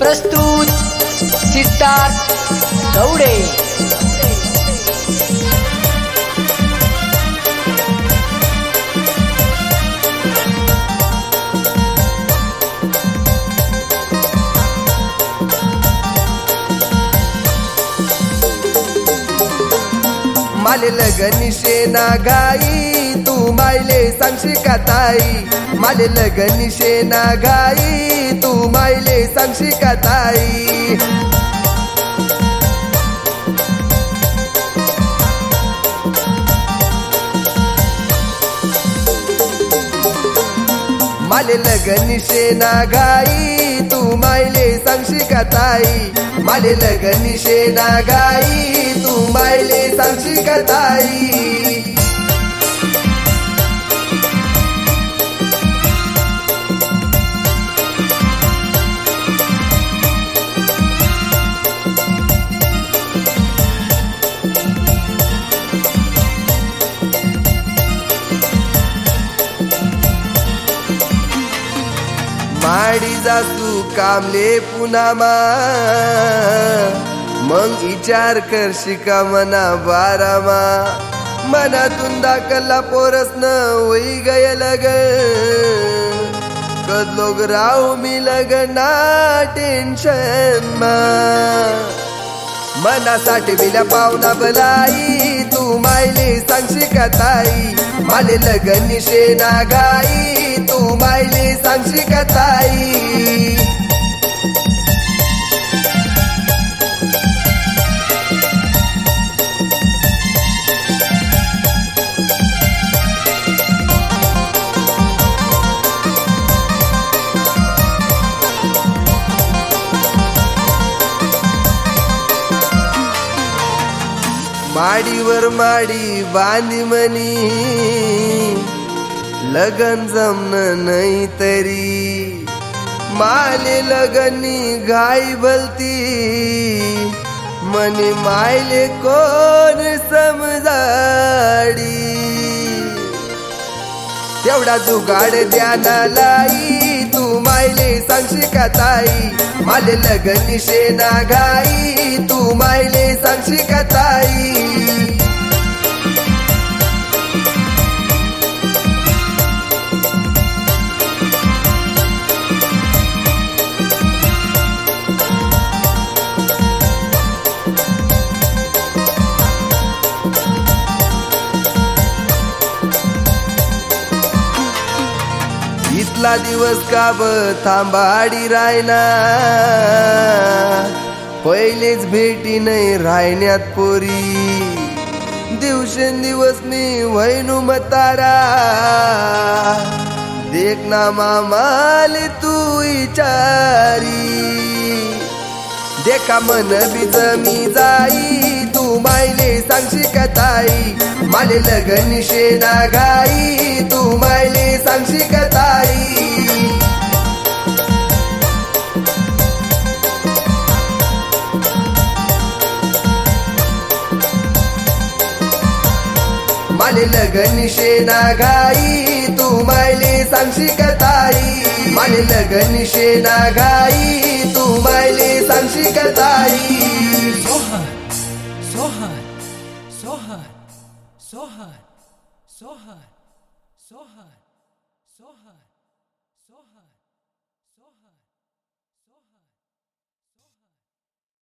प्रस्तुत सिद्धार्थ दौडे। माले लगनी शेना गाई तू मायले सांगशी का ताई, माले लगनी शेना गाई तू मायले सांगशी का ताई। माले लगनी शेना गाई तू मायले सांगशी का ताई, माले लगनी शेना गाई तू मायले सांगशी का ताई। माडी जातू कामले पुनामा मग विचार करशी का मना बारामा, मनातून दाखला पोरस न होई गय लग कद लोग राहू मी लगना टेन्शन मा। मनासाठी बिला पाहुणा बलाई तू मायले सांगशी का ताई, माले लगनी शेना गाई तू मायले सांगशी का ताई। माडीवर माडी बांधी मनी लगन जमन नाही तरी, माले लगनी घाई भलती मनी मायले कोण समजाडी। तेवढा जुगाड द्याना लाई तू मायले सांगशी का ताई, माले लगनी शेना गाई तू मायले सांगशी का ताई। इतला दिवस का ब थांबाडी रायना, पहिलेच भेटी नाही राहण्यात पोरी, दिवसेंदिवस मी वैनू मतारा देख ना मामाले तू विचारी। देखा मन बीज मी जाई तू मायले सांगशी का ताई, माले लगनी शेना गाई तू मायले सांगशी का ताई। माले लगनी शेना गाई तू मायले सांगशी का ताई, माले लगनी शेना गाई तू मायले सांगशी का ताई। सोहर सोहर सोहर सोहर सोहर सोहर